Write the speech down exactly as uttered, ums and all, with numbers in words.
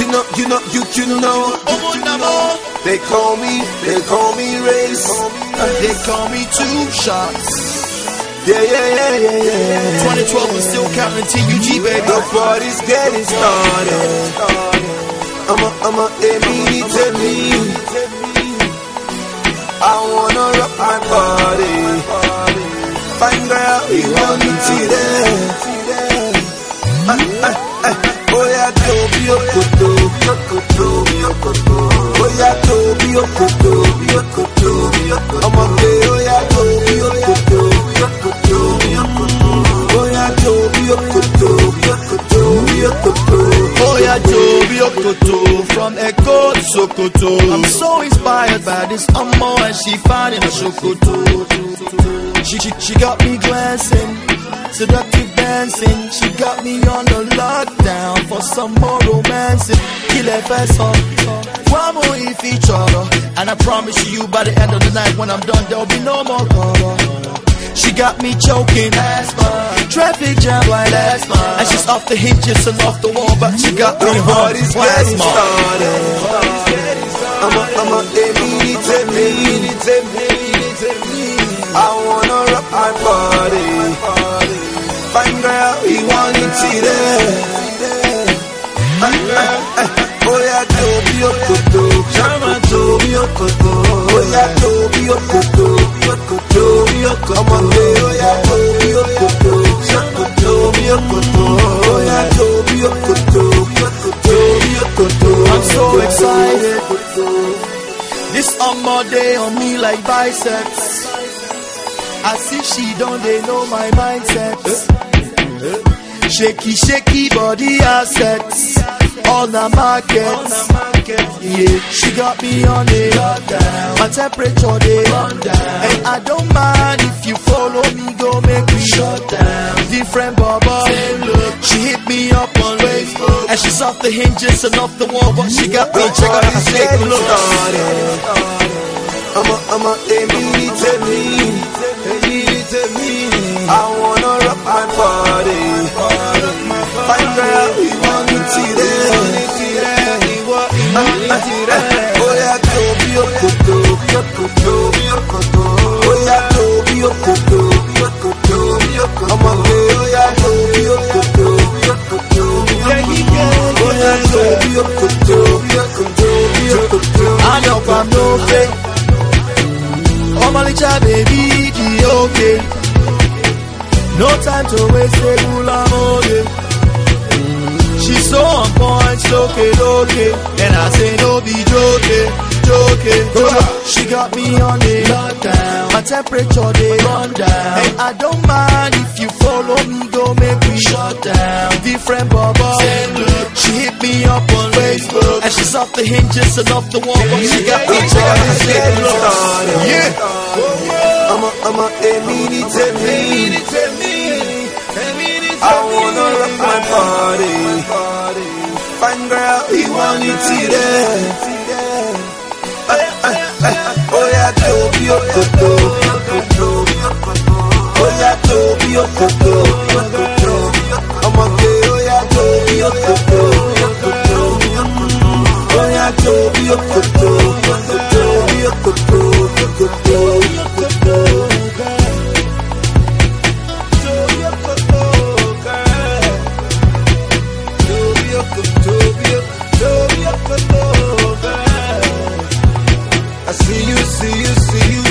know, you know, you, you know. They call me, they call me Race. They call me Two Shots. Yeah, yeah, yeah, yeah, yeah. twenty twelve is still counting T U G, baby. The party's getting started. I'm a, I'm a, Emily, tell me. I wanna rock my body. Fine girl, you want me to there. Oh yeah, Toby, Okoto, Okoto, Okoto. Oh yeah, Toby, Okoto, Okoto, Okoto. I'm a gay, oh yeah, Toby, Okoto, Okoto, Okoto. Oh yeah, Toby, Okoto, Okoto, Okoto. Oh yeah, Toby Okoto, from Eko to Sokoto. I'm so inspired by this Omo, and she found in a Sokoto. She, she, she got me glancing, seductive dancing. She got me on the lockdown for some more romancing. Kill it fast on, one more if each other. And I promise you, by the end of the night, when I'm done, there'll be no more color. She got me choking, asthma, traffic jam like asthma. And she's off the hinges and off the wall, but she got me hard as asthma. I'm a, I'm a, Emily, tell me, tell me. I wanna rock my body. Fine girl, you want it to there. Oh yeah, Toby Okoto, Toby Okoto. Oh yeah, Toby Okoto, Toby Okoto. I'm a gay, oh yeah, Toby Okoto, Toby Okoto. Oh yeah, Toby Okoto, Toby Okoto. I'm so excited. This Omo day on me like biceps. I see she don't, they know my mindset. Shaky, shaky body assets. All the markets. Yeah, she got me on it. My temperature they run down. And I don't mind if you follow me, go make me shut down. Different bubble. She hit me up on Facebook. And she's off the hinges and off the wall. But she got me, check out her snake look. I'm a, I'm a, Emily, tell me. I wanna rock my body. Fine girl, you want me to there. Oh yeah, Toby Okoto, Toby Okoto. Oh yeah, Toby Okoto, Toby Okoto. I'm a gay, oh yeah, Toby Okoto, oh yeah, Toby Okoto, Toby Okoto. I know I'm no fake. Oh my little baby, be okay. No time to waste a gula mode. She's so on point, so okay, okay. And I say no be joking, joking. She got me on the lockdown. My temperature they run down. And I don't mind if you follow me, go make me shut down. Different bubble. She hit me up on Facebook. And she's off the hinges and off the wall. But she got me check out her shit. Yeah. I'm a, I'm a, Emily, tell me. I wanna rock my body. Fine girl, you want it to there. Oh yeah, Toby Okoto. Oh yeah, Toby Okoto. I'm a gay, oh yeah, Toby Okoto. Oh yeah, Toby Okoto. Toby Okoto. I see you, see you, see you.